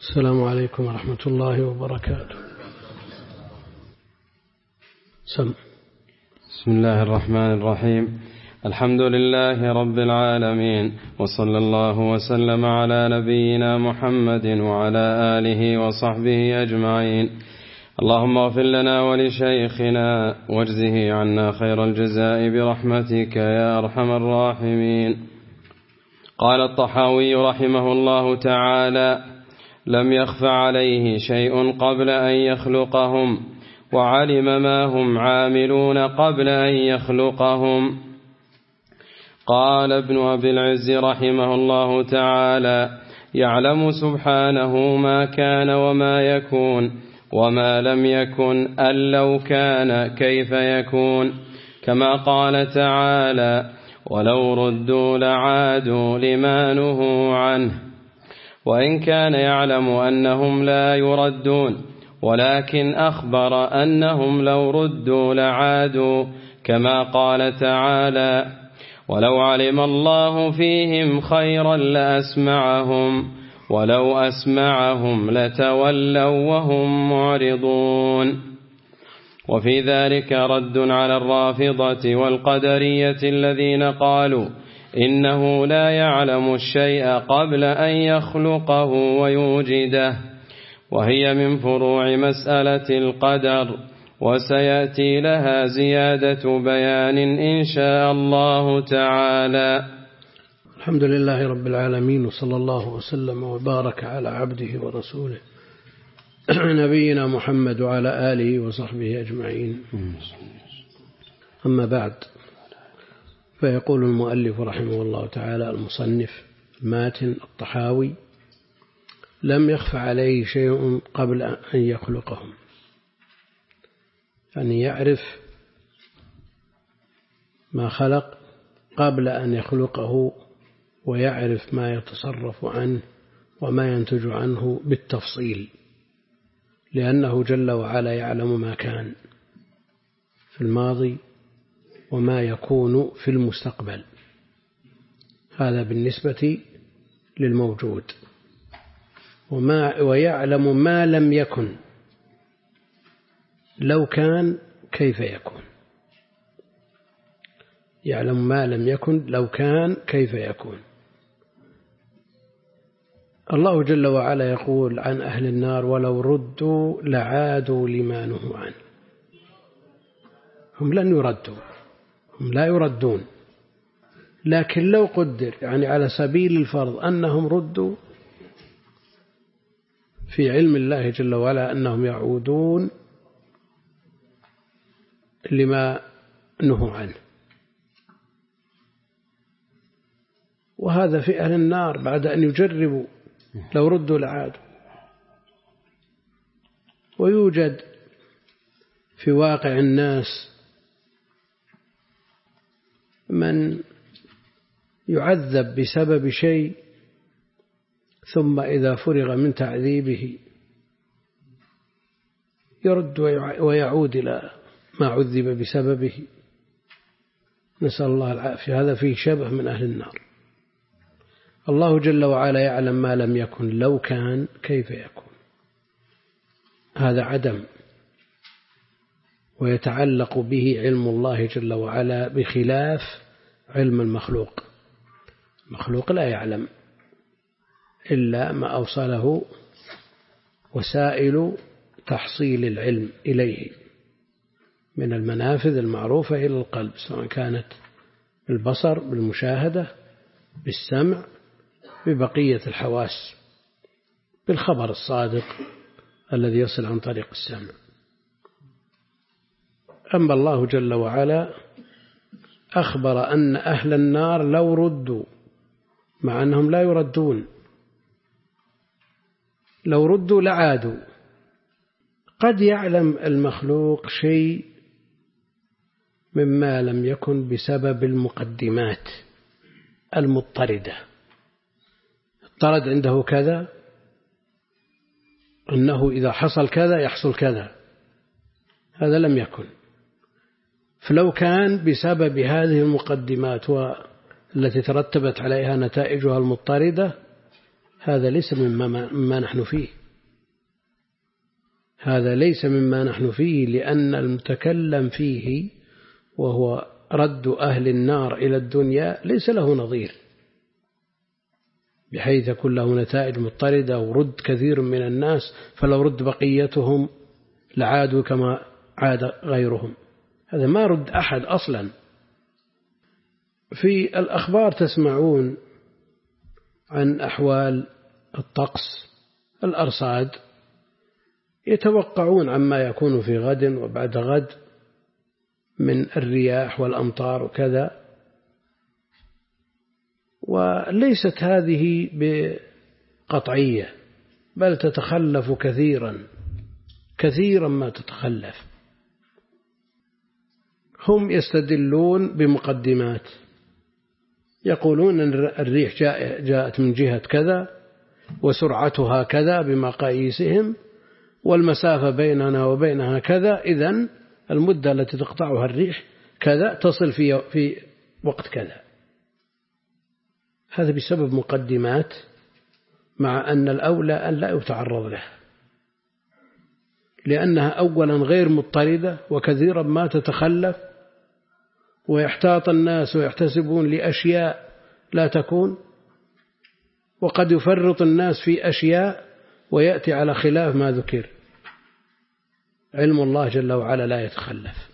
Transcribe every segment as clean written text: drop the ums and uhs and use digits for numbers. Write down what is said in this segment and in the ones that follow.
السلام عليكم ورحمة الله وبركاته. بسم الله الرحمن الرحيم. الحمد لله رب العالمين، وصلى الله وسلم على نبينا محمد وعلى آله وصحبه أجمعين. اللهم اغفر لنا ولشيخنا واجزه عنا خير الجزاء برحمتك يا أرحم الراحمين. قال الطحاوي رحمه الله تعالى: لم يخف عليه شيء قبل أن يخلقهم، وعلم ما هم عاملون قبل أن يخلقهم. قال ابن أبي العز رحمه الله تعالى: يعلم سبحانه ما كان وما يكون، وما لم يكن أن لو كان كيف يكون، كما قال تعالى: ولو ردوا لعادوا لما نهوا عنه. وإن كان يعلم أنهم لا يردون، ولكن أخبر أنهم لو ردوا لعادوا، كما قال تعالى: ولو علم الله فيهم خيرا لأسمعهم، ولو أسمعهم لتولوا وهم معرضون. وفي ذلك رد على الرافضة والقدرية الذين قالوا إنه لا يعلم الشيء قبل أن يخلقه ويوجده، وهي من فروع مسألة القدر، وسيأتي لها زيادة بيان إن شاء الله تعالى. الحمد لله رب العالمين، وصلى الله وسلم وبارك على عبده ورسوله نبينا محمد وعلى آله وصحبه أجمعين. أما بعد، فيقول المؤلف رحمه الله تعالى المصنف ماتن الطحاوي: لم يخف عليه شيء قبل أن يخلقهم، يعني يعرف ما خلق قبل أن يخلقه، ويعرف ما يتصرف عنه وما ينتج عنه بالتفصيل، لأنه جل وعلا يعلم ما كان في الماضي وما يكون في المستقبل. هذا بالنسبة للموجود. ويعلم ما لم يكن لو كان كيف يكون. يعلم ما لم يكن لو كان كيف يكون. الله جل وعلا يقول عن أهل النار: ولو ردوا لعادوا لما نهوا عنه. هم لن يردوا، هم لا يردون، لكن لو قدر، يعني على سبيل الفرض، أنهم ردوا، في علم الله جل وعلا أنهم يعودون لما نهوا عنه. وهذا في أهل النار بعد أن يجربوا لو ردوا لعادوا. ويوجد في واقع الناس من يعذب بسبب شيء، ثم إذا فرغ من تعذيبه يرد ويعود إلى ما عذب بسببه، نسأل الله العافية. هذا فيه شبه من أهل النار. الله جل وعلا يعلم ما لم يكن لو كان كيف يكون. هذا عدم، ويتعلق به علم الله جل وعلا بخلاف علم المخلوق. المخلوق لا يعلم إلا ما أوصله وسائل تحصيل العلم إليه من المنافذ المعروفة إلى القلب، سواء كانت بالبصر، بالمشاهدة، بالسمع، ببقية الحواس، بالخبر الصادق الذي يصل عن طريق السمع. أما الله جل وعلا أخبر أن أهل النار لو ردوا، مع أنهم لا يردون، لو ردوا لعادوا. قد يعلم المخلوق شيء مما لم يكن بسبب المقدمات المضطردة. اضطرد عنده كذا، أنه إذا حصل كذا يحصل كذا، هذا لم يكن. فلو كان بسبب هذه المقدمات والتي ترتبت عليها نتائجها المضطردة، هذا ليس مما نحن فيه، هذا ليس مما نحن فيه، لأن المتكلم فيه وهو رد أهل النار إلى الدنيا ليس له نظير، بحيث يكون له نتائج مضطردة ورد كثير من الناس، فلو رد بقيتهم لعادوا كما عاد غيرهم. هذا ما رد أحد أصلا. في الأخبار تسمعون عن أحوال الطقس، الأرصاد يتوقعون عما يكون في غد وبعد غد من الرياح والأمطار وكذا، وليست هذه بقطعية، بل تتخلف كثيرا ما تتخلف. هم يستدلون بمقدمات، يقولون أن الريح جاءت من جهة كذا وسرعتها كذا بمقاييسهم، والمسافة بيننا وبينها كذا، إذن المدة التي تقطعها الريح كذا تصل في وقت كذا. هذا بسبب مقدمات، مع أن الأولى أن لا يتعرض له، لأنها أولا غير مضطردة وكثيرا ما تتخلف، ويحتاط الناس ويحتسبون لأشياء لا تكون، وقد يفرط الناس في أشياء ويأتي على خلاف ما ذكر. علم الله جل وعلا لا يتخلف،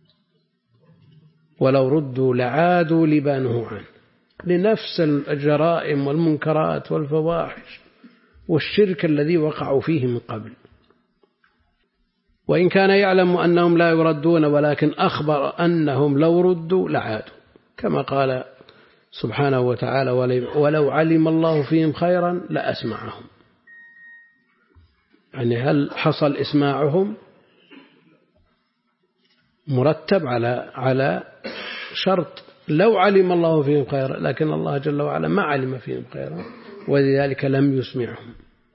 ولو ردوا لعادوا لما نهوا عنه، لنفس الجرائم والمنكرات والفواحش والشرك الذي وقعوا فيه من قبل. وإن كان يعلم أنهم لا يردون، ولكن أخبر أنهم لو ردوا لعادوا، كما قال سبحانه وتعالى: ولو علم الله فيهم خيرا لأسمعهم. يعني هل حصل إسماعهم؟ مرتب على شرط لو علم الله فيهم خيرا، لكن الله جل وعلا ما علم فيهم خيرا، ولذلك لم يسمعهم.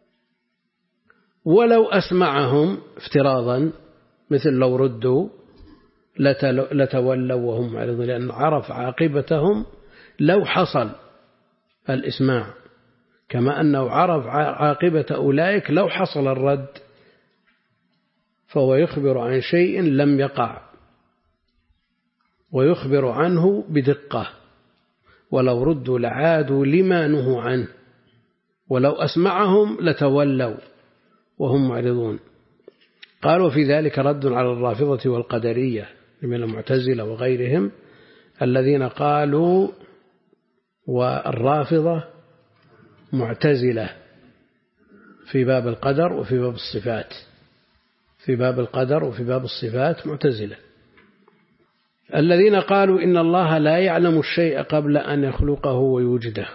ولو أسمعهم افتراضا، مثل لو ردوا لتولوا وهم معرضون، لأن عرف عاقبتهم لو حصل الإسماع، كما أنه عرف عاقبة أولئك لو حصل الرد، فهو يخبر عن شيء لم يقع ويخبر عنه بدقة. ولو ردوا لعادوا لما نهوا عنه، ولو أسمعهم لتولوا وهم معرضون. قال: وفي ذلك رد على الرافضة والقدرية من المعتزلة وغيرهم، الذين قالوا، والرافضة معتزلة في باب القدر وفي باب الصفات، في باب القدر وفي باب الصفات معتزلة، الذين قالوا إن الله لا يعلم الشيء قبل أن يخلقه ويوجده.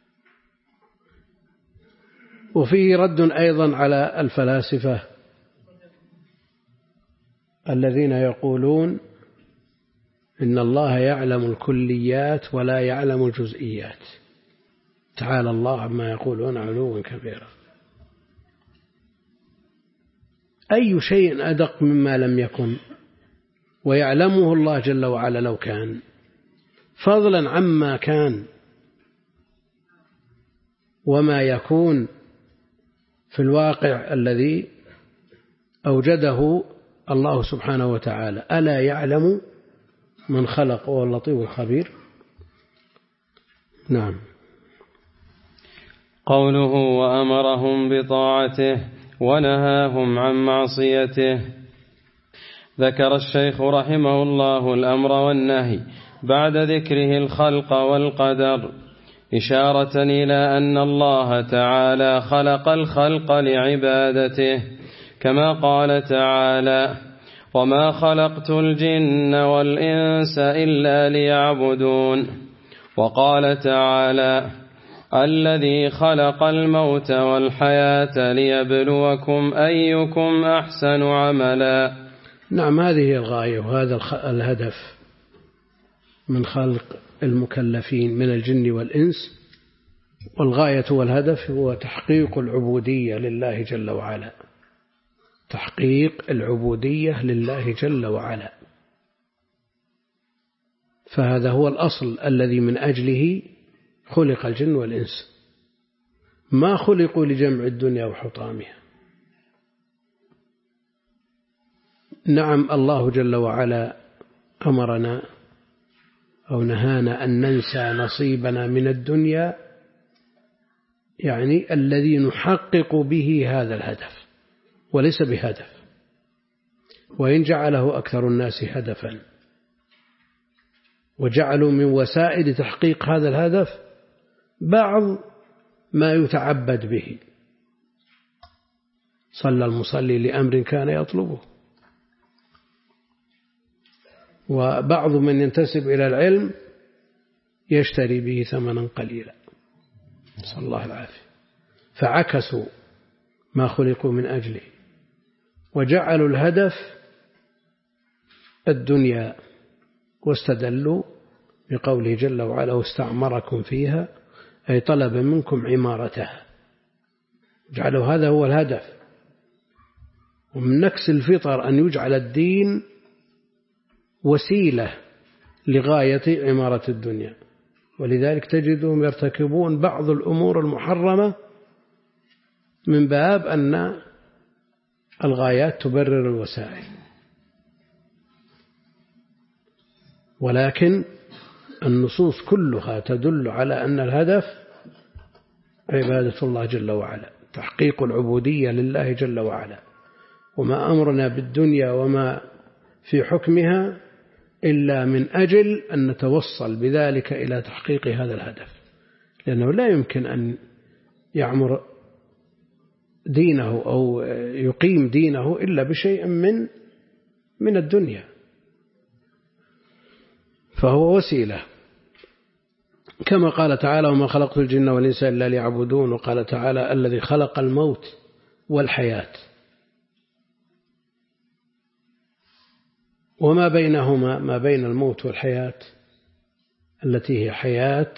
وفيه رد أيضا على الفلاسفة الذين يقولون إن الله يعلم الكليات ولا يعلم الجزئيات، تعالى الله عما يقولون علوا كبيرا. أي شيء أدق مما لم يكن ويعلمه الله جل وعلا لو كان، فضلا عما كان وما يكون في الواقع الذي أوجده الله سبحانه وتعالى. ألا يعلم من خلق وهو اللطيف الخبير. نعم. قوله: وأمرهم بطاعته ونهاهم عن معصيته. ذكر الشيخ رحمه الله الأمر والنهي بعد ذكره الخلق والقدر، إشارة إلى أن الله تعالى خلق الخلق لعبادته، كما قال تعالى: وما خلقت الجن والإنس إلا ليعبدون. وقال تعالى: الذي خلق الموت والحياة ليبلوكم أيكم أحسن عملا. نعم، هذه الغاية وهذا الهدف من خلق المكلفين من الجن والإنس، والغاية والهدف هو تحقيق العبودية لله جل وعلا، تحقيق العبودية لله جل وعلا. فهذا هو الأصل الذي من أجله خلق الجن والإنس. ما خلقوا لجمع الدنيا وحطامها. نعم الله جل وعلا أمرنا أو نهانا أن ننسى نصيبنا من الدنيا، يعني الذي نحقق به هذا الهدف وليس بهدف، وإن جعله أكثر الناس هدفا وجعلوا من وسائل تحقيق هذا الهدف بعض ما يتعبد به. صلى المصلي لأمر كان يطلبه، وبعض من ينتسب إلى العلم يشتري به ثمنا قليلا، نسأل الله العافية. فعكسوا ما خلقوا من أجله وجعلوا الهدف الدنيا، واستدلوا بقوله جل وعلا واستعمركم فيها، أي طلب منكم عمارتها، جعلوا هذا هو الهدف. ومن نكس الفطر أن يجعل الدين وسيلة لغاية عمارة الدنيا، ولذلك تجدهم يرتكبون بعض الأمور المحرمة من باب أن الغايات تبرر الوسائل، ولكن النصوص كلها تدل على أن الهدف عبادة الله جل وعلا، تحقيق العبودية لله جل وعلا. وما أمرنا بالدنيا وما في حكمها إلا من أجل أن نتوصل بذلك إلى تحقيق هذا الهدف، لأنه لا يمكن أن يعمر دينه أو يقيم دينه إلا بشيء من الدنيا، فهو وسيلة. كما قال تعالى وما خلقت الجن والإنس إلا ليعبدون، وقال تعالى الذي خلق الموت والحياة وما بينهما، ما بين الموت والحياة التي هي حياة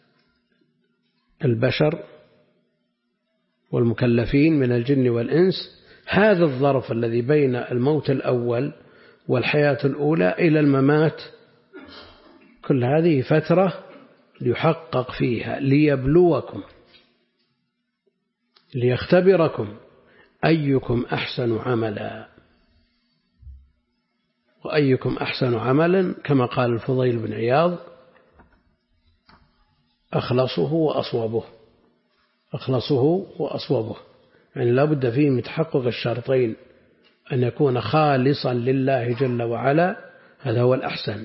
البشر والمكلفين من الجن والإنس، هذا الظرف الذي بين الموت الأول والحياة الأولى إلى الممات، كل هذه فترة ليحقق فيها ليبلوكم ليختبركم أيكم أحسن عملا، وأيكم أحسن عملا كما قال الفضيل بن عياض أخلصه وأصوبه، أخلصه وأصوبه، يعني لا بد فيه من تحقق الشرطين، أن يكون خالصا لله جل وعلا، هذا هو الأحسن،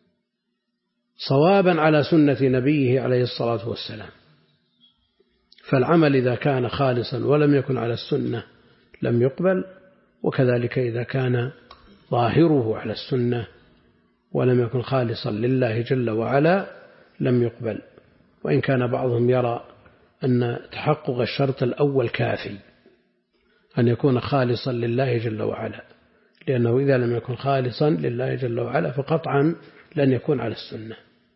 صوابا على سنة نبيه عليه الصلاة والسلام. فالعمل إذا كان خالصا ولم يكن على السنة لم يقبل، وكذلك إذا كان ظاهره على السنة ولم يكن خالصا لله جل وعلا لم يقبل. وإن كان بعضهم يرى أن تحقق الشرط الأول كافي، أن يكون خالصا لله جل وعلا، لأنه إذا لم يكن خالصا لله جل وعلا فقطعا لن يكون على السنة.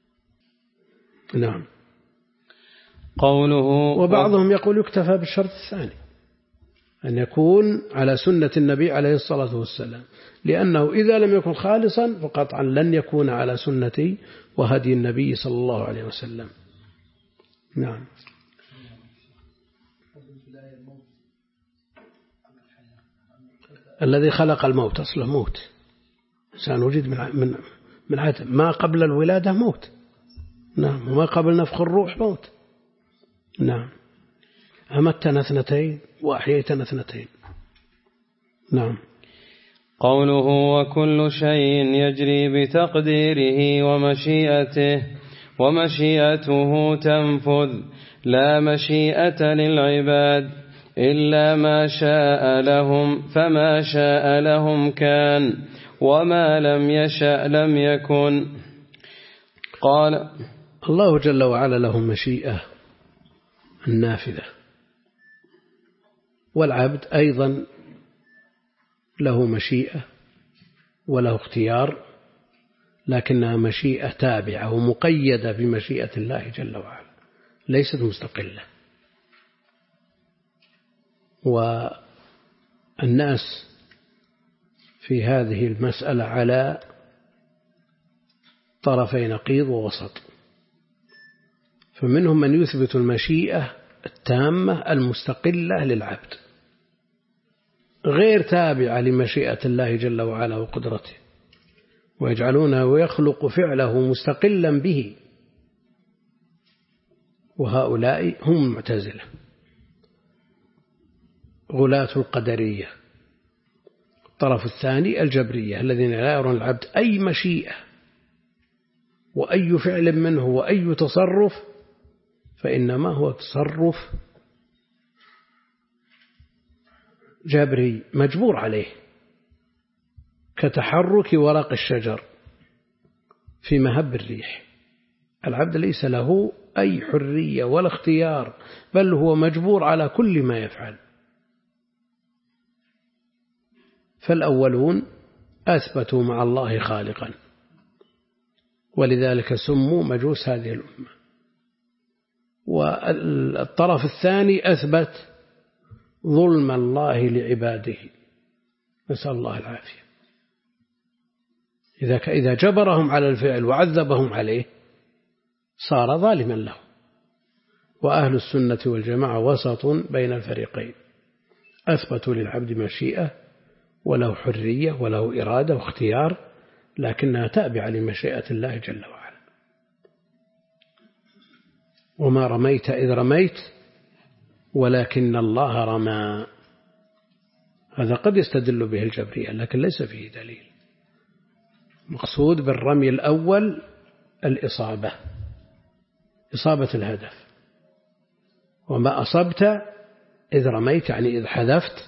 نعم. قوله وبعضهم يقول يكتفى بالشرط الثاني، أن يكون على سنة النبي عليه الصلاة والسلام، لأنه إذا لم يكن خالصا فقطعا لن يكون على سنة وهدي النبي صلى الله عليه وسلم. نعم. الذي خلق الموت أصله موت، سنوجد من عدم، ما قبل الولادة موت، نعم، وما قبل نفخ الروح موت، نعم، أمتنا اثنتين وأحييتنا اثنتين. نعم. قوله وكل شيء يجري بتقديره ومشيئته تنفذ، لا مشيئة للعباد إلا ما شاء لهم، فما شاء لهم كان، وما لم يشأ لم يكن. قال الله جل وعلا له مشيئة النافذة، والعبد أيضا له مشيئة وله اختيار، لكنها مشيئة تابعة ومقيدة بمشيئة الله جل وعلا، ليست مستقلة. والناس في هذه المسألة على طرفي نقيض ووسط، فمنهم من يثبت المشيئة التامة المستقلة للعبد غير تابعة لمشيئة الله جل وعلا وقدرته، ويجعلونه ويخلق فعله مستقلا به، وهؤلاء هم المعتزلة غلاة القدرية. الطرف الثاني الجبرية الذين لا يرون العبد أي مشيئة وأي فعل منه وأي تصرف، فإنما هو تصرف جبري مجبور عليه، كتحرك ورق الشجر في مهب الريح. العبد ليس له أي حرية ولا اختيار، بل هو مجبور على كل ما يفعل. فالأولون أثبتوا مع الله خالقا، ولذلك سموا مجوس هذه الأمة. والطرف الثاني أثبت ظلم الله لعباده، نسأل الله العافية. إذا جبرهم على الفعل وعذبهم عليه صار ظالما له. وأهل السنة والجماعة وسط بين الفريقين، أثبتوا للعبد مشيئة وله حرية وله إرادة واختيار، لكنها تابعة لمشيئة الله جل وعلا. وما رميت إذ رميت ولكن الله رمى، هذا قد يستدل به الجبرية لكن ليس فيه دليل. مقصود بالرمي الأول الإصابة، إصابة الهدف. وما أصبت إذ رميت يعني إذ حذفت،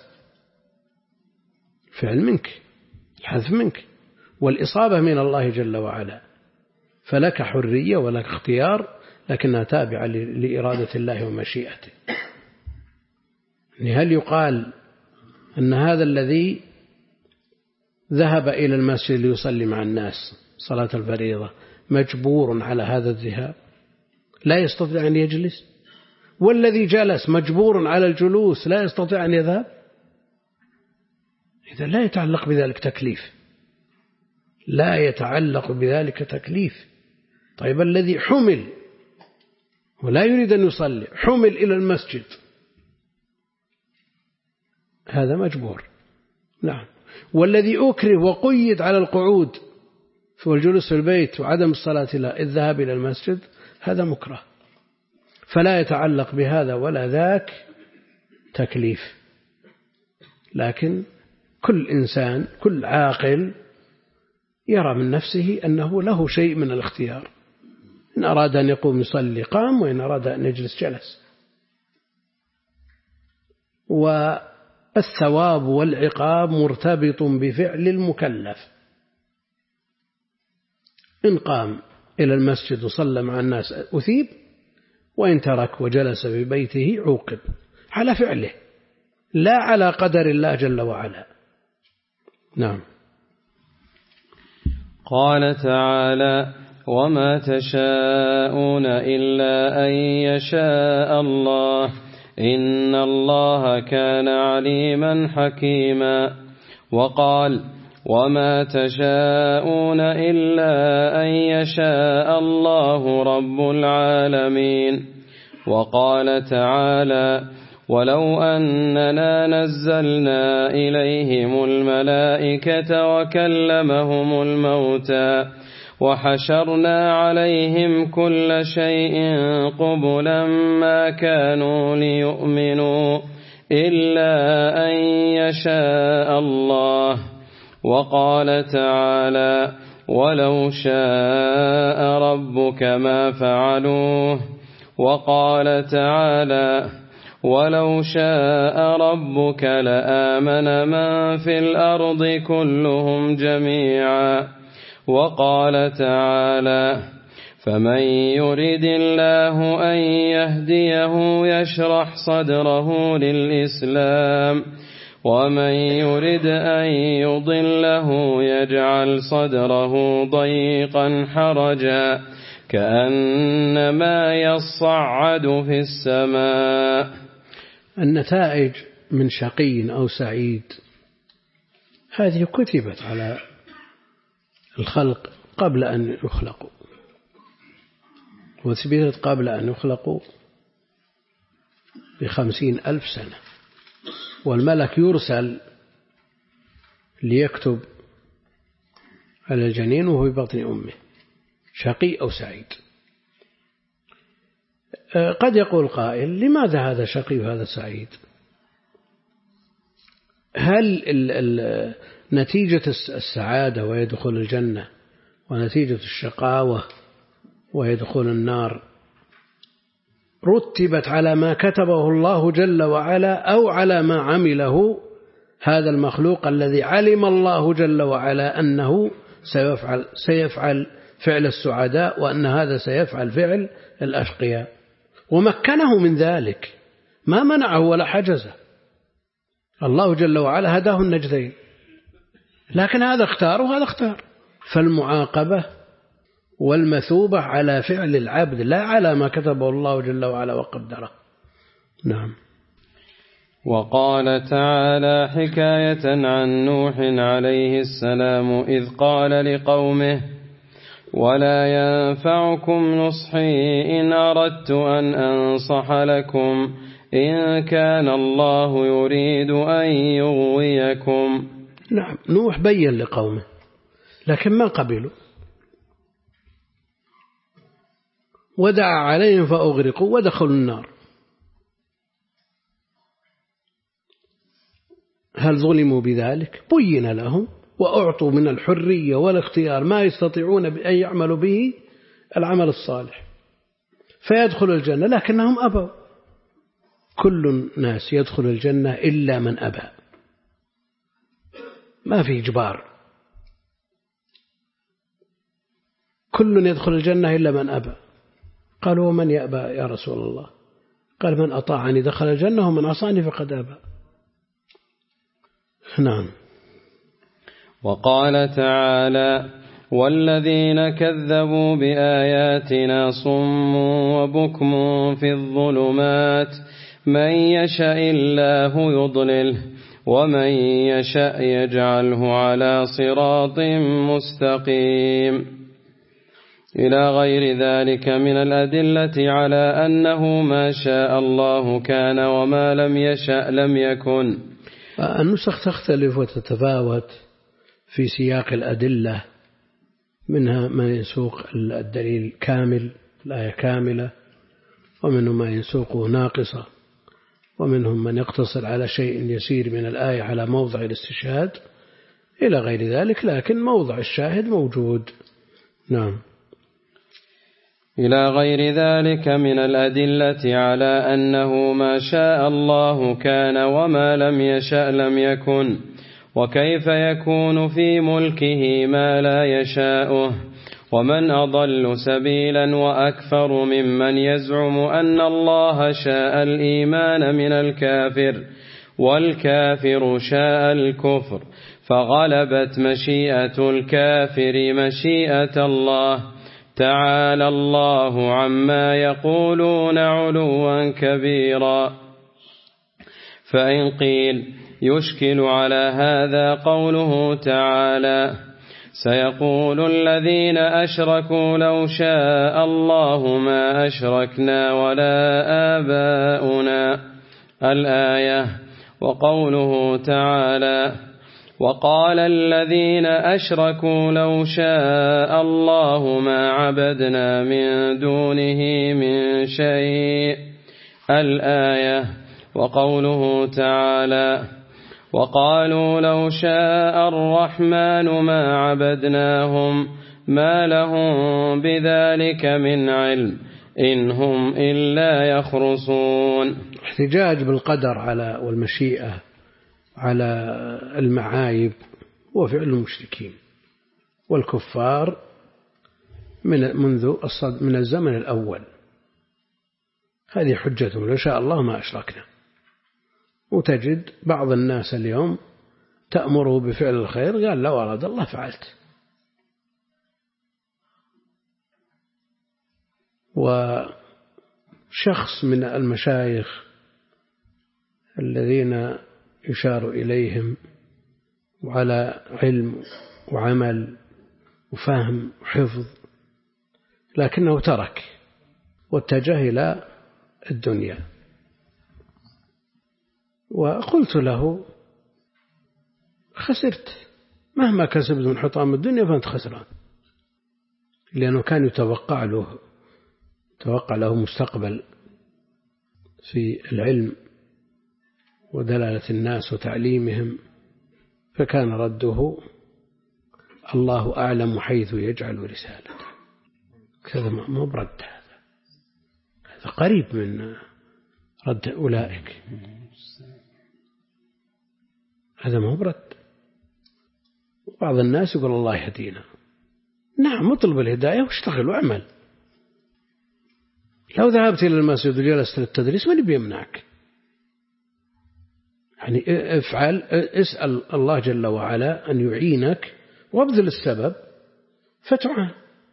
فعل منك، الحذف منك، والإصابة من الله جل وعلا، فلك حرية ولك اختيار، لكنها تابعة لإرادة الله ومشيئته. هل يقال أن هذا الذي ذهب إلى المسجد ليصلي مع الناس صلاة الفريضة مجبور على هذا الذهاب لا يستطيع أن يجلس، والذي جلس مجبور على الجلوس لا يستطيع أن يذهب؟ إذا لا يتعلق بذلك تكليف، لا يتعلق بذلك تكليف. طيب الذي حمل ولا يريد أن يصلي، حمل إلى المسجد، هذا مجبور. نعم. والذي أكره وقيد على القعود والجلوس في البيت وعدم الصلاة له الذهاب إلى المسجد، هذا مكره. فلا يتعلق بهذا ولا ذاك تكليف. لكن كل إنسان كل عاقل يرى من نفسه أنه له شيء من الاختيار، إن أراد أن يقوم يصلي قام، وإن أراد أن يجلس جلس. والثواب والعقاب مرتبط بفعل المكلف. إن قام إلى المسجد وصلى مع الناس أثيب، وإن ترك وجلس في بيته عوقب على فعله لا على قدر الله جل وعلا. نعم. قال تعالى: وما تشاءون إلا أن يشاء الله إن الله كان عليما حكيما. وقال: وما تشاءون إلا أن يشاء الله رب العالمين. وقال تعالى: ولو أننا نزلنا إليهم الملائكة وكلمهم الموتى وحشرنا عليهم كل شيء قبلا ما كانوا ليؤمنوا إلا أن يشاء الله. وقال تعالى: ولو شاء ربك ما فعلوه. وقال تعالى: ولو شاء ربك لآمن من في الأرض كلهم جميعا. وقال تعالى: فمن يرد الله أن يهديه يشرح صدره للإسلام ومن يرد أن يضله يجعل صدره ضيقا حرجا كأنما يصعد في السماء. النتائج من شقي أو سعيد هذه كتبت على الخلق قبل أن يخلقوا، وثبتت قبل أن يخلقوا ب50,000 سنة، والملك يرسل ليكتب على الجنين وهو في بطن أمه شقي أو سعيد. قد يقول قائل: لماذا هذا شقي وهذا سعيد؟ هل نتيجة السعادة ويدخل الجنة ونتيجة الشقاوة ويدخل النار رتبت على ما كتبه الله جل وعلا أو على ما عمله هذا المخلوق الذي علم الله جل وعلا أنه سيفعل فعل السعداء وأن هذا سيفعل فعل الأشقياء، ومكنه من ذلك، ما منعه ولا حجزه. الله جل وعلا هداه النجدين، لكن هذا اختار وهذا اختار، فالمعاقبة والمثوبة على فعل العبد لا على ما كتبه الله جل وعلا وقدره. نعم. وقال تعالى حكاية عن نوح عليه السلام إذ قال لقومه: ولا ينفعكم نصحي إن أردت أن أنصح لكم إن كان الله يريد أن يغويكم. نعم، نوح بين لقومه لكن ما قبلوا، ودعا عليهم فأغرقوا ودخلوا النار. هل ظلموا بذلك؟ بين لهم وأعطوا من الحرية والاختيار ما يستطيعون أن يعملوا به العمل الصالح فيدخل الجنة، لكنهم أبوا. كل الناس يدخل الجنة إلا من أبى، ما في إجبار، كل يدخل الجنة إلا من أبى. قالوا: ومن يأبى يا رسول الله؟ قال: من أطاعني دخل الجنة ومن عصاني فقد أبى. نعم. وقال تعالى: والذين كذبوا بآياتنا صم وبكم في الظلمات من يشاء الله يضلله ومن يشاء يجعله على صراط مستقيم، إلى غير ذلك من الأدلة على أنه ما شاء الله كان وما لم يشاء لم يكن. النسخ تختلف وتتفاوت في سياق الأدلة، منها ما يسوق الدليل كامل الآية كاملة، ومنهم ما يسوقه ناقصة، ومنهم من يقتصر على شيء يسير من الآية على موضع الاستشهاد إلى غير ذلك، لكن موضع الشاهد موجود. نعم. إلى غير ذلك من الأدلة على أنه ما شاء الله كان وما لم يشأ لم يكن، وكيف يكون في ملكه ما لا يشاءه، ومن أضل سبيلا وأكثر ممن يزعم أن الله شاء الإيمان من الكافر والكافر شاء الكفر، فغلبت مشيئة الكافر مشيئة الله، تعالى الله عما يقولون علوا كبيرا. فإن قيل يشكل على هذا قوله تعالى: سيقول الذين أشركوا لو شاء الله ما أشركنا ولا آباؤنا، الآية. وقوله تعالى: وقال الذين أشركوا لو شاء الله ما عبدنا من دونه من شيء، الآية. وقوله تعالى: وقالوا لو شاء الرحمن ما عبدناهم ما لهم بذلك من علم إن هم إلا يخرصون. احتجاج بالقدر على والمشيئة على المعايب وفعل المشركين والكفار من الزمن الأول، هذه حجتهم لو شاء الله ما أشركنا. وتجد بعض الناس اليوم تأمره بفعل الخير قال لو أراد الله فعلت. وشخص من المشايخ الذين يشار إليهم وعلى علم وعمل وفهم وحفظ، لكنه ترك واتجه إلى الدنيا وقلت له خسرت، مهما كسبت من حطام الدنيا فأنت خسران، لأنه كان يتوقع له مستقبل في العلم ودلالة الناس وتعليمهم، فكان رده الله أعلم حيث يجعل رسالته. هذا ما برد، هذا قريب من رد أولئك، هذا ما برد. بعض الناس يقول الله يهدينا، نعم اطلب الهداية واشتغل واعمل. لو ذهبت إلى المسجد وجلست للتدريس من بيمنعك؟ يعني افعل، اسأل الله جل وعلا أن يعينك وابذل السبب فتعان.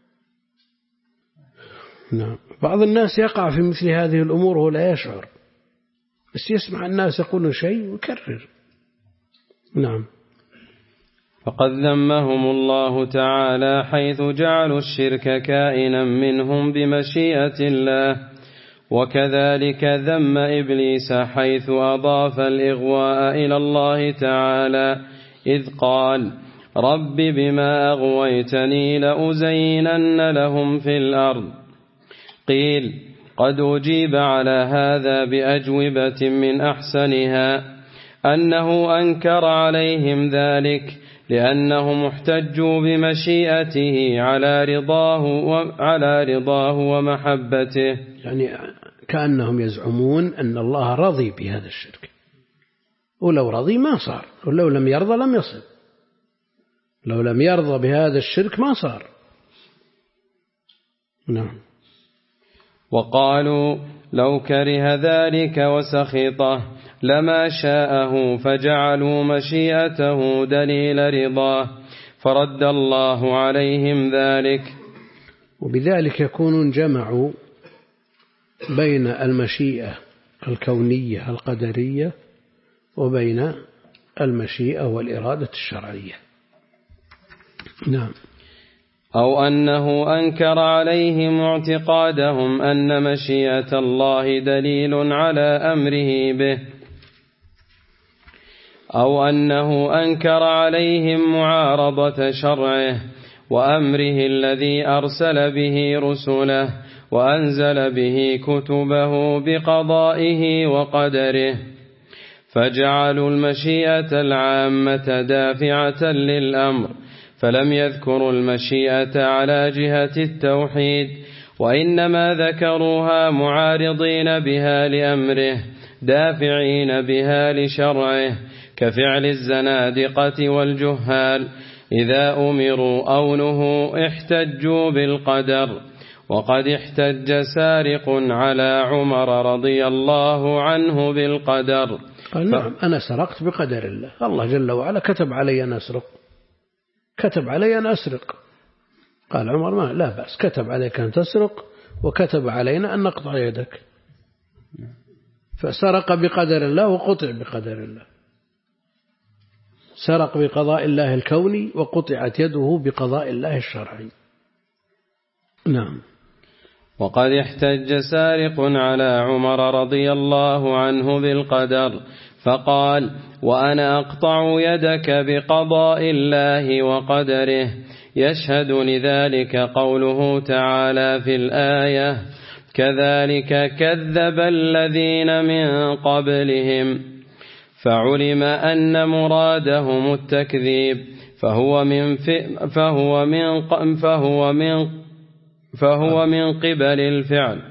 نعم. بعض الناس يقع في مثل هذه الأمور وهو لا يشعر، بس يسمع الناس يقولون شيء ويكرر. نعم. فقد ذمهم الله تعالى حيث جعلوا الشرك كائنا منهم بمشيئة الله، وكذلك ذم إبليس حيث أضاف الإغواء إلى الله تعالى إذ قال رب بما أغويتني لأزينن لهم في الأرض. قيل قد أجيب على هذا بأجوبة من أحسنها، أنه أنكر عليهم ذلك لأنهم احتجوا بمشيئته على رضاه ومحبته. يعني كأنهم يزعمون أن الله رضي بهذا الشرك، ولو رضي ما صار، ولو لم يرضى لم يصل، لو لم يرضى بهذا الشرك ما صار. نعم. وقالوا لو كره ذلك وسخطه لما شاءه، فجعلوا مشيئته دليل رضاه، فرد الله عليهم ذلك. وبذلك يكونون جمعوا بين المشيئة الكونية القدرية وبين المشيئة والإرادة الشرعية. نعم. أو أنه أنكر عليهم اعتقادهم أن مشيئة الله دليل على أمره به، أو أنه أنكر عليهم معارضة شرعه وأمره الذي أرسل به رسله وأنزل به كتبه بقضائه وقدره، فجعلوا المشيئة العامة دافعة للأمر، فلم يذكروا المشيئة على جهة التوحيد، وإنما ذكروها معارضين بها لأمره دافعين بها لشرعه، كفعل الزنادقة والجهال إذا أمروا أو نهوا احتجوا بالقدر. وقد احتج سارق على عمر رضي الله عنه بالقدر. قال نعم أنا سرقت بقدر الله، الله جل وعلا كتب علي أن أسرق، كتب علي أن أسرق. قال عمر ما لا بأس، كتب عليك أن تسرق وكتب علينا أن نقطع يدك، فسرق بقدر الله وقطع بقدر الله، سرق بقضاء الله الكوني وقطعت يده بقضاء الله الشرعي. نعم. وقد احتج سارق على عمر رضي الله عنه بالقدر فقال وأنا أقطع يدك بقضاء الله وقدره، يشهد لذلك قوله تعالى في الآية كذلك كذب الذين من قبلهم، فعلم أن مرادهم التكذيب، فهو من قبل الفعل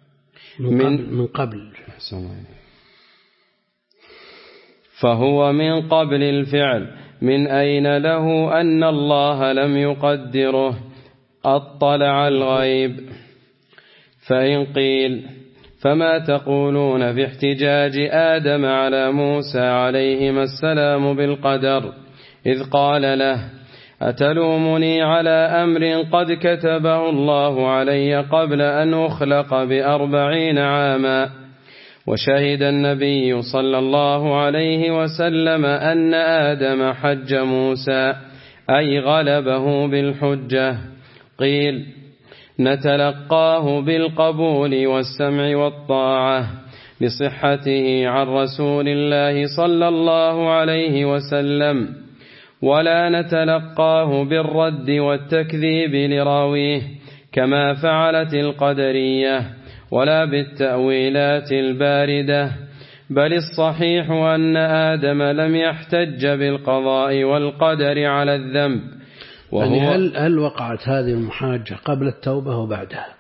فهو من قبل الفعل، من أين له أن الله لم يقدره؟ اطلع الغيب. فإن قيل فما تقولون في احتجاج آدم على موسى عليهما السلام بالقدر إذ قال له أتلومني على أمر قد كتبه الله علي قبل أن أخلق ب40 عاما؟ وشهد النبي صلى الله عليه وسلم أن آدم حج موسى أي غلبه بالحجة. قيل نتلقاه بالقبول والسمع والطاعة، لصحته عن رسول الله صلى الله عليه وسلم، ولا نتلقاه بالرد والتكذيب لراويه كما فعلت القدرية، ولا بالتأويلات الباردة، بل الصحيح أن آدم لم يحتج بالقضاء والقدر على الذنب. وهو يعني هل وقعت هذه المحاجة قبل التوبة وبعدها؟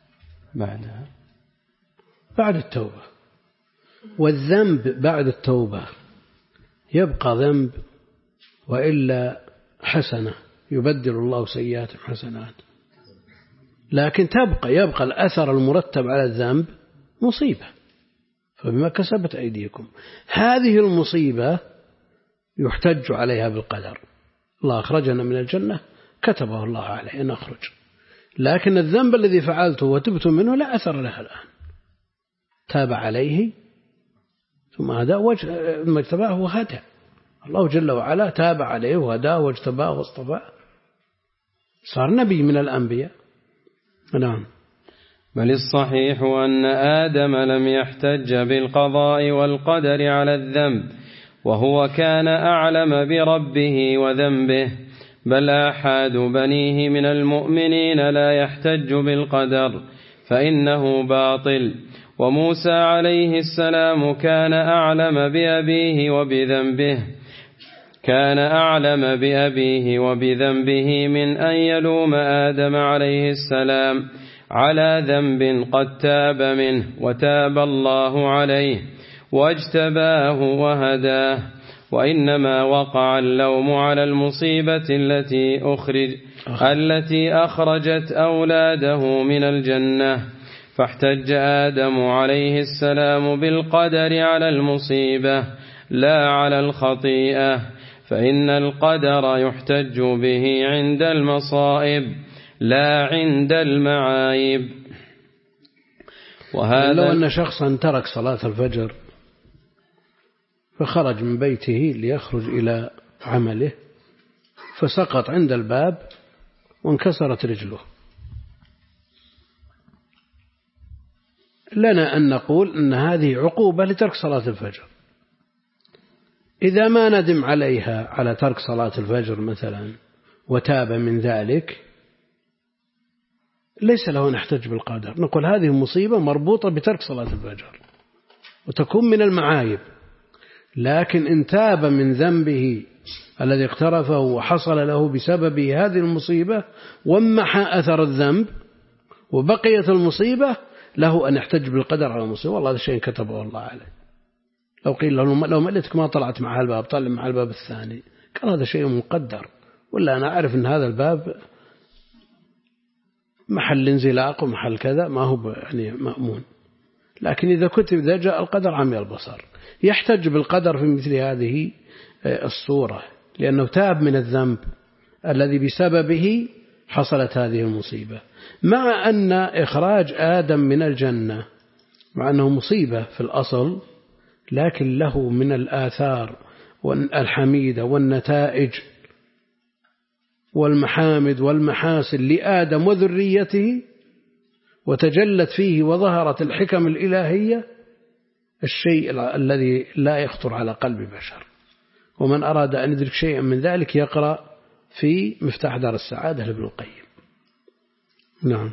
بعد التوبة. والذنب بعد التوبة يبقى ذنب، وإلا حسنة يبدل الله سيئات حسنات، لكن يبقى الأثر المرتب على الذنب مصيبة، فبما كسبت أيديكم. هذه المصيبة يحتج عليها بالقدر. الله أخرجنا من الجنة، كتبه الله عليه أن أخرج، لكن الذنب الذي فعلته وتبت منه لا أثر له الآن. تاب عليه ثم هداه ما اجتباه وهدى. الله جل وعلا تاب عليه وهداه واجتباه واصطفاه، صار نبي من الأنبياء. نعم. بل الصحيح أن آدم لم يحتج بالقضاء والقدر على الذنب، وهو كان أعلم بربه وذنبه، بل آحاد بنيه من المؤمنين لا يحتج بالقدر فإنه باطل. وموسى عليه السلام كان أعلم بأبيه وبذنبه من أن يلوم آدم عليه السلام على ذنب قد تاب منه، وتاب الله عليه واجتباه وهداه. وإنما وقع اللوم على المصيبة التي أخرجت أولاده من الجنة، فاحتج آدم عليه السلام بالقدر على المصيبة لا على الخطيئة، فإن القدر يحتج به عند المصائب لا عند المعايب. وهذا لو أن شخصا ترك صلاة الفجر فخرج من بيته ليخرج إلى عمله، فسقط عند الباب وانكسرت رجله، لنا أن نقول أن هذه عقوبة لترك صلاة الفجر. إذا ما ندم عليها على ترك صلاة الفجر مثلا وتاب من ذلك ليس له نحتج بالقدر، نقول هذه مصيبة مربوطة بترك صلاة الفجر وتكون من المعايب. لكن إن تاب من ذنبه الذي اقترفه وحصل له بسببه هذه المصيبة ومحى أثر الذنب وبقيت المصيبة، له أن يحتج بالقدر على المصيبة. والله هذا شيء كتبه الله عليه. لو قيل له لو ملتك ما طلعت مع الباب، طلع مع الباب الثاني، قال هذا شيء مقدر، ولا أنا أعرف أن هذا الباب محل انزلاق ومحل كذا، ما هو يعني مأمون. لكن إذا كتب إذا جاء القدر عمي البصر، يحتج بالقدر في مثل هذه الصورة، لأنه تاب من الذنب الذي بسببه حصلت هذه المصيبة. مع أن إخراج آدم من الجنة مع أنه مصيبة في الأصل، لكن له من الآثار والحميدة والنتائج والمحامد والمحاسن لآدم وذريته، وتجلت فيه وظهرت الحكم الإلهية، الشيء الذي لا يخطر على قلب بشر. ومن أراد أن يدرك شيئا من ذلك يقرأ في مفتاح دار السعادة لابن القيم. نعم.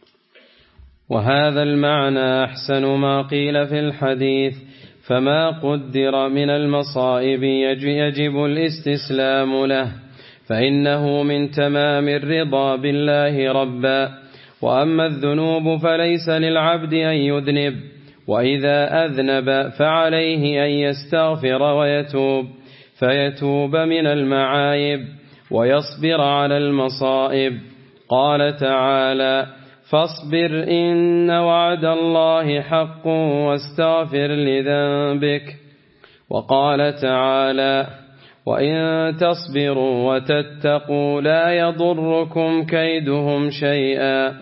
وهذا المعنى أحسن ما قيل في الحديث، فما قدر من المصائب يجب الاستسلام له، فإنه من تمام الرضا بالله ربا. وأما الذنوب فليس للعبد أن يذنب، وإذا أذنب فعليه أن يستغفر فيتوب من المعايب ويصبر على المصائب. قال تعالى: فاصبر إن وعد الله حق واستغفر لذنبك. وقال تعالى: وإن تصبروا وتتقوا لا يضركم كيدهم شيئا.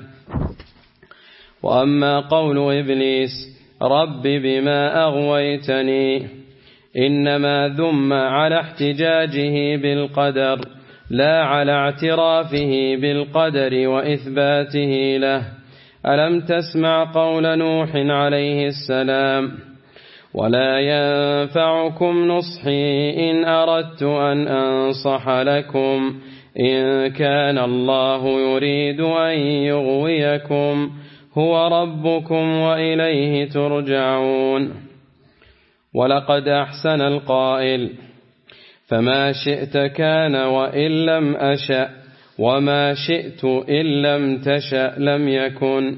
وأما قول إبليس: رب بما أغويتني، إنما ذم على احتجاجه بالقدر لا على اعترافه بالقدر وإثباته له. ألم تسمع قول نوح عليه السلام: ولا ينفعكم نصحي إن أردت أن أنصح لكم إن كان الله يريد أن يغويكم هو ربكم وإليه ترجعون. ولقد أحسن القائل فما شئت كان وإن لم أشأ وما شئت إن لم تشأ لم يكن.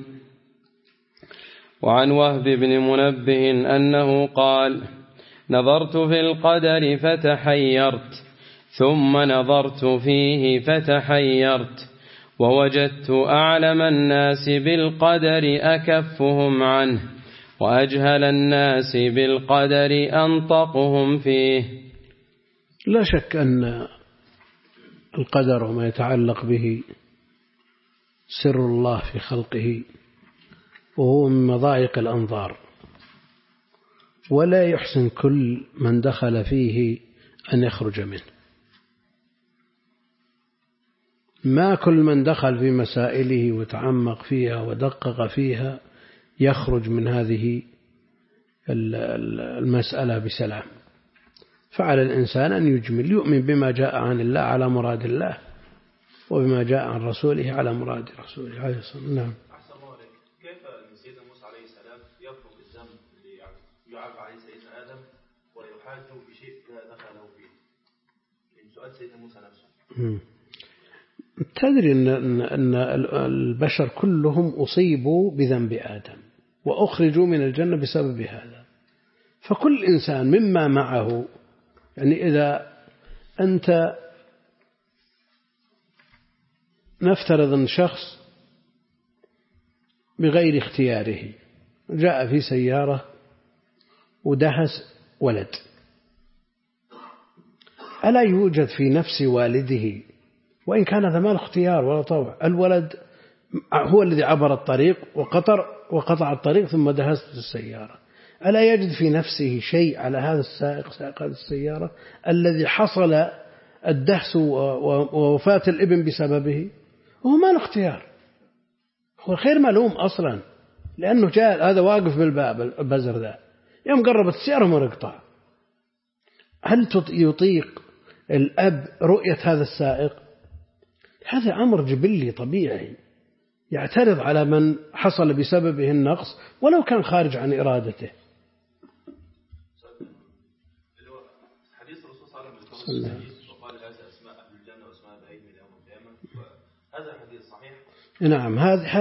وعن وهب بن منبه أنه قال نظرت في القدر فتحيرت ثم نظرت فيه فتحيرت ووجدت أعلم الناس بالقدر أكفهم عنه وأجهل الناس بالقدر أنطقهم فيه. لا شك أن القدر وما يتعلق به سر الله في خلقه وهو من مضايق الأنظار، ولا يحسن كل من دخل فيه أن يخرج منه. ما كل من دخل في مسائله وتعمق فيها ودقق فيها يخرج من هذه المسألة بسلام. فعلى الإنسان أن يجمل، يؤمن بما جاء عن الله على مراد الله وبما جاء عن رسوله على مراد رسوله عليه الصلاة والسلام. نعم. كيف سيدنا موسى عليه السلام يطلب الذنب ليعاب عليه سيدنا آدم ويحاجه بشيء دخله فيه؟ سؤال سيدنا موسى نفسه. تدري أن البشر كلهم أصيبوا بذنب آدم وأخرجوا من الجنة بسبب هذا، فكل إنسان مما معه، يعني إذا أنت نفترض أن شخص بغير اختياره جاء في سيارة ودهس ولد، ألا يوجد في نفس والده، وإن كان هذا ما له اختيار ولا طوع، الولد هو الذي عبر الطريق وقطع الطريق ثم دهس السيارة، ألا يجد في نفسه شيء على هذا السائق سائق هذه السيارة الذي حصل الدهس ووفاة الابن بسببه؟ وهو ما له اختيار، هو خير ملوم أصلا، لأنه جاء هذا واقف بالباب البزر ذا يوم قربت السيارة مرقطع. هل يطيق الأب رؤية هذا السائق؟ هذا أمر جبلي طبيعي يعترض على من حصل بسببه النقص ولو كان خارج عن إرادته. حديث الرسول صلى الله عليه وسلم وقال هذا أسماء أهل الجنة وأسماء بعيد من يوم القيامة، هذا حديث صحيح؟ نعم،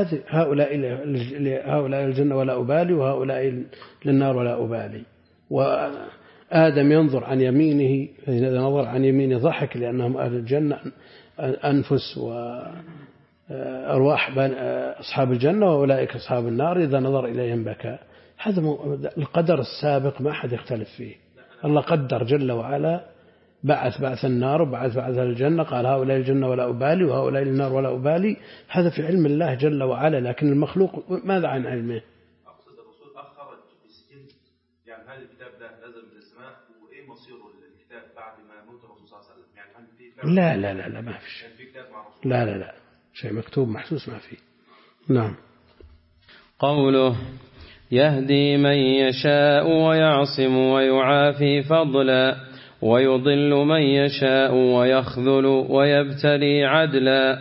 هؤلاء الجنة ولا أبالي وهؤلاء للنار ولا أبالي. وآدم ينظر عن يمينه، فإذا نظر عن يمينه ضحك لأنهم أهل الجنة أنفس وأرواح أصحاب الجنة وأولئك أصحاب النار، إذا نظر إليهم بكى. هذا القدر السابق ما أحد يختلف فيه. الله قدر جل وعلا، بعث النار وبعث الجنة، قال هؤلاء الجنة ولا أبالي وهؤلاء النار ولا أبالي. هذا في علم الله جل وعلا، لكن المخلوق ماذا عن علمه؟ أقصد الرسول أخرج بسجن، يعني هذا الكتاب ده نزل من السماء، وإيه مصيره الكتاب بعد ما موت الرسول صلى الله عليه وسلم؟ يعني هل في لا ما في شيء. في كتاب مع الرسول؟ لا شيء مكتوب محسوس ما فيه. نعم. قوله يهدي من يشاء ويعصم ويعافي فضلا ويضل من يشاء ويخذل ويبتلي عدلا.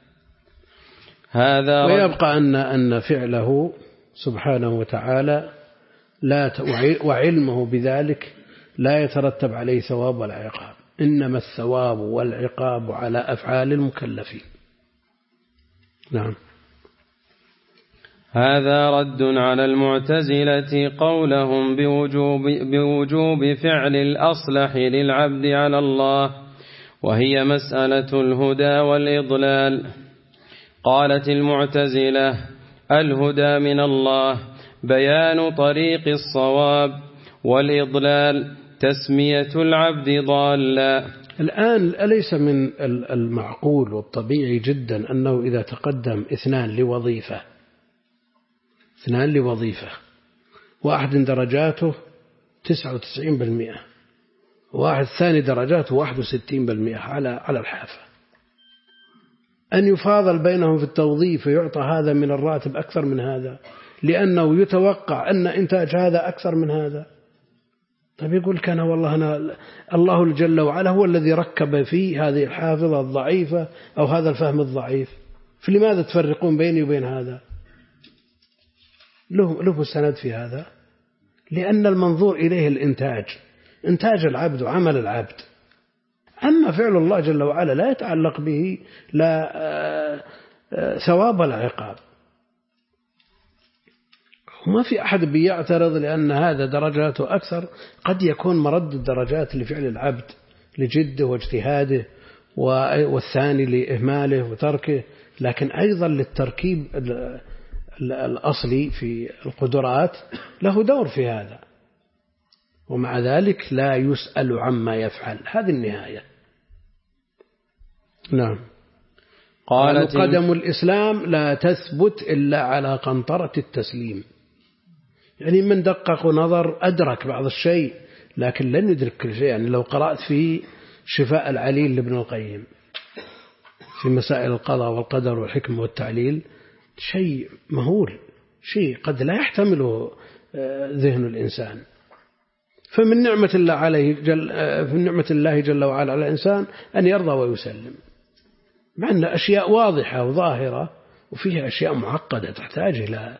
هذا ويبقى أن فعله سبحانه وتعالى وعلمه بذلك لا يترتب عليه ثواب ولا عقاب، إنما الثواب والعقاب على أفعال المكلفين. نعم. هذا رد على المعتزلة قولهم بوجوب فعل الأصلح للعبد على الله، وهي مسألة الهدى والإضلال. قالت المعتزلة الهدى من الله بيان طريق الصواب، والإضلال تسمية العبد ضالا. الآن أليس من المعقول والطبيعي جدا أنه إذا تقدم اثنان لوظيفة، واحد درجاته 99%، واحد ثاني درجاته 61% على الحافة، أن يفاضل بينهم في التوظيف ويعطى هذا من الراتب أكثر من هذا، لأنه يتوقع أن إنتاج هذا أكثر من هذا؟ طيب يقول كان والله الله جل وعلا هو الذي ركب في هذه الحافظة الضعيفة أو هذا الفهم الضعيف، فلماذا تفرقون بيني وبين هذا؟ له السند في هذا، لأن المنظور إليه الإنتاج، إنتاج العبد وعمل العبد. أما فعل الله جل وعلا لا يتعلق به لا ثواب ولا عقاب. وما في أحد بيعترض لأن هذا درجاته أكثر، قد يكون مرد الدرجات لفعل العبد لجده واجتهاده، والثاني لإهماله وتركه، لكن أيضا للتركيب الأصلي في القدرات له دور في هذا، ومع ذلك لا يسأل عما يفعل. هذه النهاية. نعم. قالت قدم الإسلام لا تثبت إلا على قنطرة التسليم، يعني من دقق ونظر أدرك بعض الشيء لكن لن يدرك كل شيء. يعني لو قرأت في شفاء العليل لابن القيم في مسائل القضاء والقدر والحكم والتعليل، شيء مهول، شيء قد لا يحتمله ذهن الإنسان. فمن نعمة الله عليه في نعمة الله جل وعلا على الإنسان أن يرضى ويسلم، مع أن أشياء واضحة وظاهرة وفيها أشياء معقدة تحتاج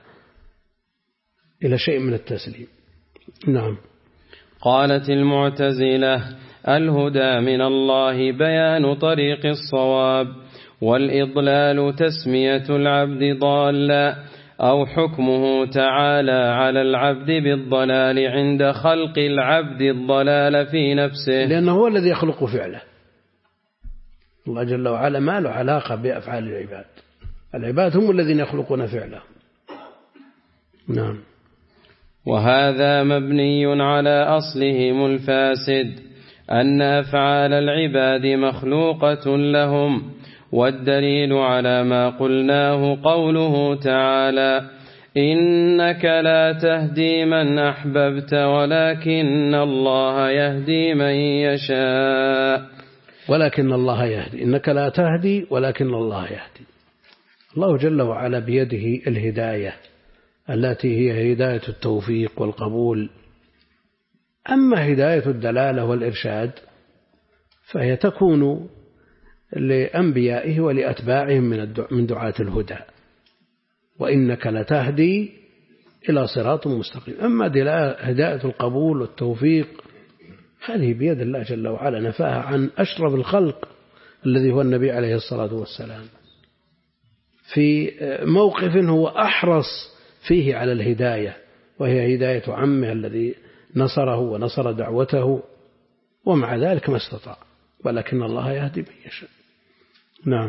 إلى شيء من التسليم. نعم. قالت المعتزلة: الهدى من الله بيان طريق الصواب، والإضلال تسمية العبد ضالا، أو حكمه تعالى على العبد بالضلال عند خلق العبد الضلال في نفسه، لأنه هو الذي يخلق فعله. الله جل وعلا ما له علاقة بأفعال العباد، العباد هم الذين يخلقون فعله. نعم. وهذا مبني على أصلهم الفاسد، أن أفعال العباد مخلوقة لهم، والدليل على ما قلناه قوله تعالى: إنك لا تهدي من أحببت ولكن الله يهدي من يشاء. ولكن الله يهدي، إنك لا تهدي ولكن الله يهدي. الله جل وعلا بيده الهداية التي هي هداية التوفيق والقبول. أما هداية الدلالة والإرشاد فهي تكون لأنبيائه ولأتباعهم من دعاة الهدى، وإنك لتهدي إلى صراط مستقيم. أما هداية القبول والتوفيق هذه بيد الله جل وعلا، نفاها عن أشرف الخلق الذي هو النبي عليه الصلاة والسلام، في موقف هو أحرص فيه على الهداية، وهي هداية عمه الذي نصره ونصر دعوته، ومع ذلك ما استطاع، ولكن الله يهدي من يشاء. نعم.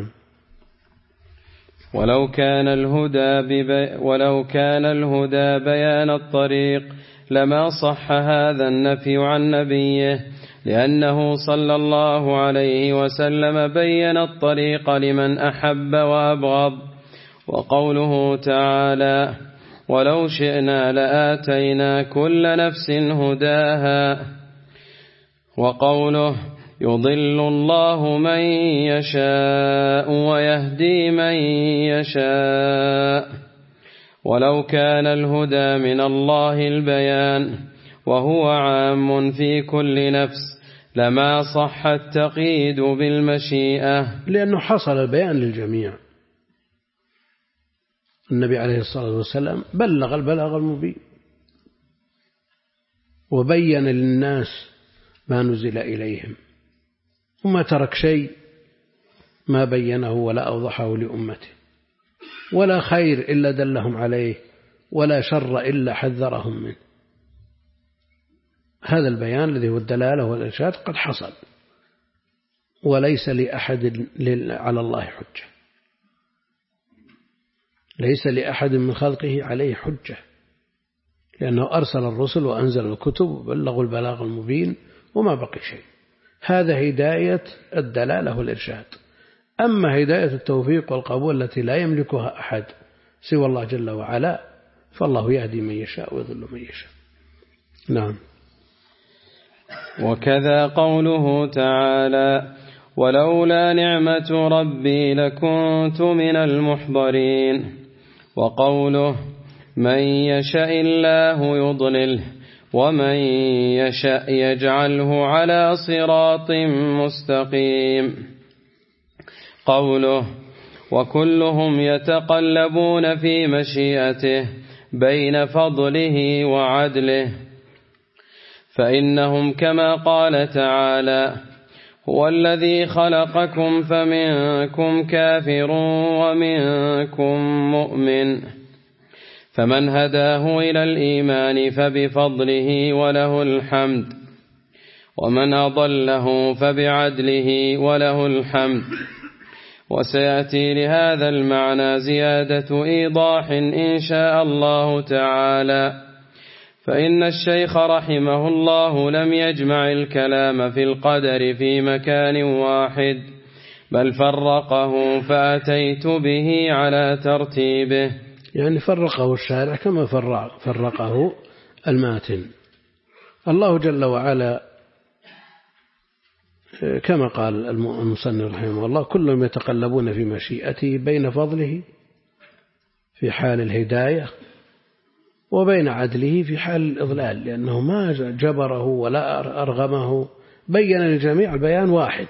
ولو كان الهدى بيان الطريق لما صح هذا النفي عن نبيه، لأنه صلى الله عليه وسلم بين الطريق لمن أحب وأبغض. وقوله تعالى: ولو شئنا لآتينا كل نفس هداها. وقوله: يضل الله من يشاء ويهدي من يشاء. ولو كان الهدى من الله البيان وهو عام في كل نفس لما صح التقييد بالمشيئة، لأنه حصل البيان للجميع. النبي عليه الصلاة والسلام بلغ البلاغ المبين، وبين للناس ما نزل إليهم، وما ترك شيء ما بينه ولا أوضحه لأمته، ولا خير إلا دلهم عليه، ولا شر إلا حذرهم منه. هذا البيان الذي هو الدلالة والإرشاد قد حصل، وليس لأحد على الله حجة، ليس لأحد من خلقه عليه حجة، لأنه أرسل الرسل وأنزل الكتب وبلغوا البلاغ المبين وما بقي شيء. هذا هداية الدلالة والإرشاد. أما هداية التوفيق والقبول التي لا يملكها أحد سوى الله جل وعلا فالله يهدي من يشاء ويضل من يشاء. نعم. وكذا قوله تعالى: ولولا نعمة ربي لكنت من المحضرين. وقوله: من يشاء الله يضلله ومن يشأ يجعله على صراط مستقيم. قوله وكلهم يتقلبون في مشيئته بين فضله وعدله، فإنهم كما قال تعالى هو الذي خلقكم فمنكم كافر ومنكم مؤمن، فمن هداه إلى الإيمان فبفضله وله الحمد، ومن أضله فبعدله وله الحمد. وسيأتي لهذا المعنى زيادة إيضاح إن شاء الله تعالى. فإن الشيخ رحمه الله لم يجمع الكلام في القدر في مكان واحد، بل فرقه فأتيت به على ترتيبه. يعني فرقه الشارع كما فرقه الماتن. الله جل وعلا كما قال المصنف رحمه الله كلهم يتقلبون في مشيئته بين فضله في حال الهداية وبين عدله في حال الإضلال، لأنه ما جبره ولا أرغمه، بين للجميع البيان واحد،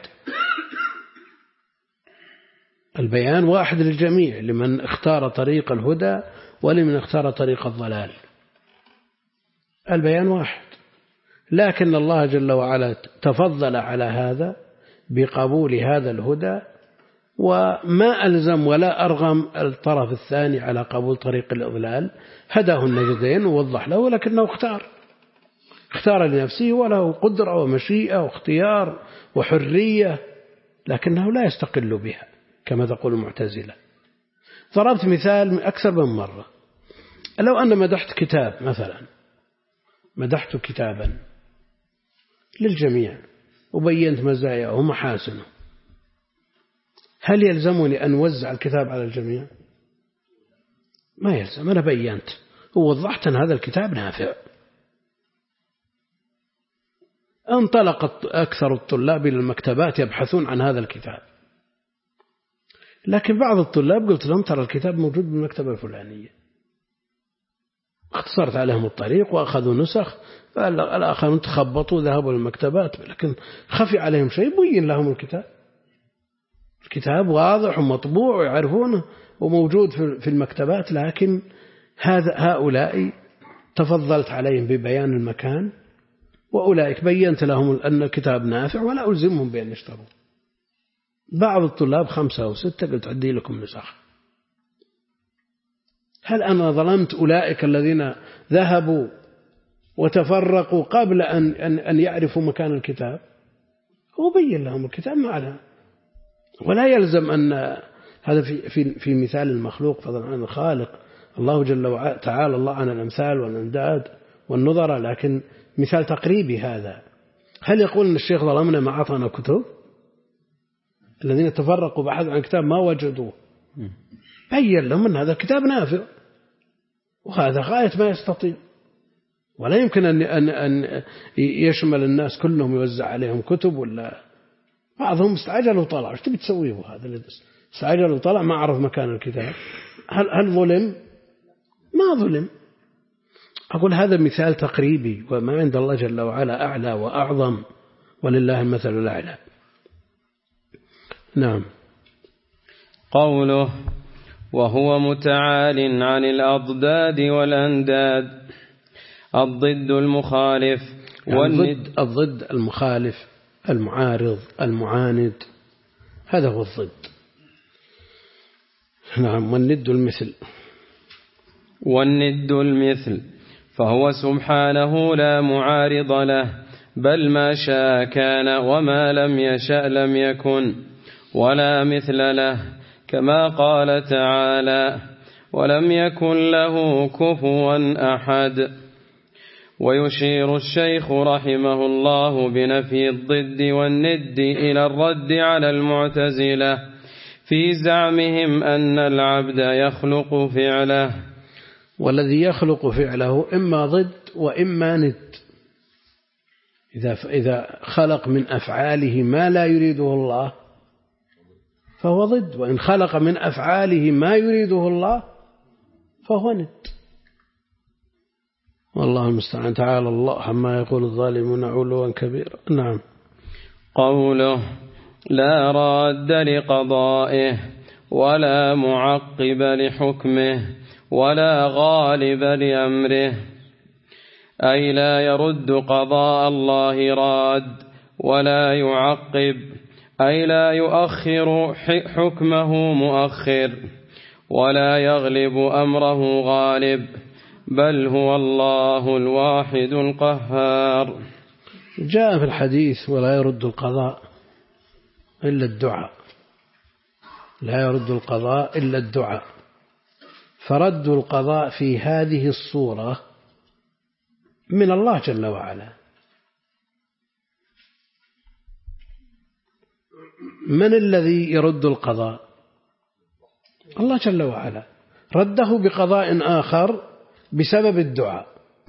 البيان واحد للجميع، لمن اختار طريق الهدى ولمن اختار طريق الضلال، البيان واحد. لكن الله جل وعلا تفضل على هذا بقبول هذا الهدى، وما ألزم ولا أرغم الطرف الثاني على قبول طريق الإضلال، هداه النجدين ووضح له، ولكنه اختار لنفسه وله قدرة ومشيئة واختيار وحرية، لكنه لا يستقل بها كما تقول المعتزلة. ضربت مثال أكثر من مرة، لو أن مدحت كتاب مثلا، مدحت كتابا للجميع وبينت مزاياه ومحاسنه، هل يلزمني أن أوزع الكتاب على الجميع؟ ما يلزم، أنا بينت ووضحت أن هذا الكتاب نافع. انطلقت أكثر الطلاب إلى المكتبات يبحثون عن هذا الكتاب، لكن بعض الطلاب قلت لهم ترى الكتاب موجود بالمكتبة الفلانية، اختصرت عليهم الطريق وأخذوا نسخ، الآخرون تخبطوا ذهبوا للمكتبات، لكن خفي عليهم شيء، بين لهم الكتاب واضح ومطبوع ويعرفونه وموجود في المكتبات، لكن هؤلاء تفضلت عليهم ببيان المكان، وأولئك بينت لهم أن الكتاب نافع ولا ألزمهم بأن يشتروا. بعض الطلاب 5 أو 6 قلت عدي لكم نسخ. هل أنا ظلمت أولئك الذين ذهبوا وتفرقوا قبل أن يعرفوا مكان الكتاب؟ هو بين لهم الكتاب معنا، ولا يلزم أن هذا في مثال المخلوق فضلا عن الخالق. الله جل وعلا الله عن الأمثال والأنداد والنظرة، لكن مثال تقريبي هذا. هل يقول أن الشيخ ظلمنا ما أعطانا كتب؟ الذين تفرقوا بحثوا عن كتاب ما وجدوه، بين لهم أن هذا الكتاب نافع وهذا غاية ما يستطيع، ولا يمكن أن يشمل الناس كلهم يوزع عليهم كتب. ولا بعضهم استعجل وطلع، ايش تبي تسويه هذا اللي استعجل وطلع ما عرف مكان الكتاب؟ هل ظلم؟ ما ظلم. أقول هذا مثال تقريبي، وما عند الله جل وعلا أعلى وأعظم، ولله المثل الأعلى. نعم. قوله وهو متعال عن الأضداد والأنداد. الضد المخالف الضد المخالف، المعارض، المعاند، هذا هو الضد. نعم. والند المثل، فهو سبحانه لا معارض له، بل ما شاء كان وما لم يشأ لم يكن، ولا مثل له، كما قال تعالى ولم يكن له كفوا أحد. ويشير الشيخ رحمه الله بنفي الضد والند إلى الرد على المعتزلة في زعمهم أن العبد يخلق فعله، والذي يخلق فعله إما ضد وإما ند. إذا خلق من أفعاله ما لا يريده الله فهو ضد، وإن خلق من أفعاله ما يريده الله فهو ند. الله المستعان. تعالى الله عما يقول الظالمون علوا كبيرا. نعم. قوله لا راد لقضائه ولا معقب لحكمه ولا غالب لأمره، أي لا يرد قضاء الله راد ولا يعقب، أي لا يؤخر حكمه مؤخر ولا يغلب أمره غالب، بل هو الله الواحد القهار. جاء في الحديث ولا يرد القضاء إلا الدعاء، لا يرد القضاء إلا الدعاء، فرد القضاء في هذه الصورة من الله جل وعلا. من الذي يرد القضاء؟ الله جل وعلا، رده بقضاء آخر بسبب الدعاء.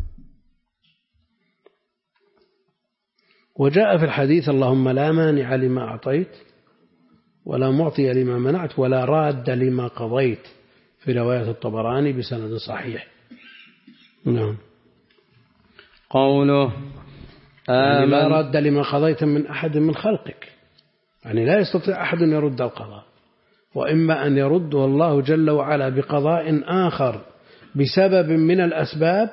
وجاء في الحديث اللهم لا مانع لما أعطيت ولا معطي لما منعت ولا راد لما قضيت، في رواية الطبراني بسند صحيح. نعم. قوله يعني لا راد لما قضيت من أحد من خلقك، يعني لا يستطيع أحد أن يرد القضاء، وإما أن يرده الله جل وعلا بقضاء آخر بسبب من الأسباب،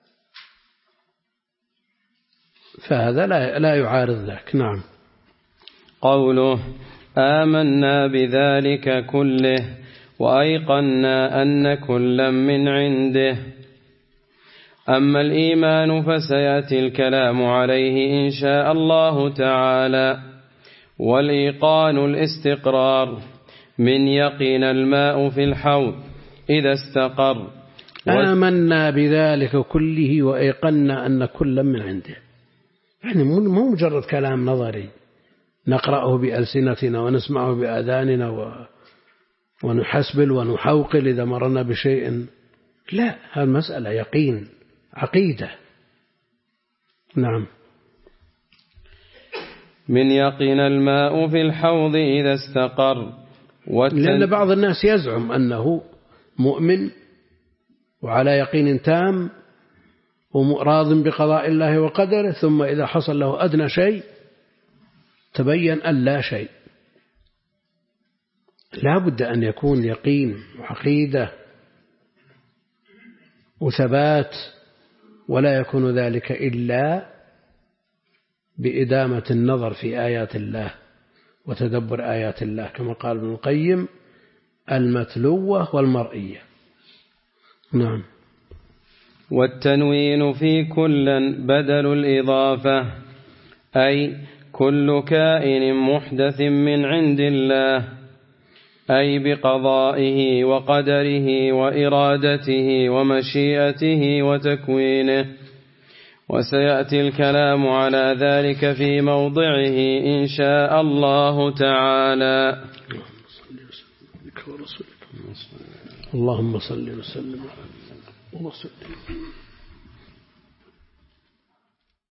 فهذا لا يعارض ذاك. نعم. قوله آمنا بذلك كله وأيقنا أن كلا من عنده. أما الإيمان فسيأتي الكلام عليه إن شاء الله تعالى. والإيقان الاستقرار من يقين الماء في الحوض إذا استقر. آمنا بذلك كله وأيقنا أن كلا من عنده، يعني مو مجرد كلام نظري نقرأه بألسنتنا ونسمعه بآذاننا ونحسبل ونحوقل إذا مرنا بشيء، لا، هالمسألة يقين، عقيدة. نعم. من يقين الماء في الحوض إذا استقر. لأن بعض الناس يزعم أنه مؤمن وعلى يقين تام وراض بقضاء الله وقدره، ثم إذا حصل له أدنى شيء تبين أن لا شيء. لا بد أن يكون يقين وعقيدة وثبات، ولا يكون ذلك إلا بإدامة النظر في آيات الله وتدبر آيات الله، كما قال ابن القيم المتلوة والمرئية. نعم. والتنوين في كل بدل الإضافة، أي كل كائن محدث من عند الله، أي بقضائه وقدره وإرادته ومشيئته وتكوينه. وسيأتي الكلام على ذلك في موضعه إن شاء الله تعالى. اللهم صل وسلم على محمد.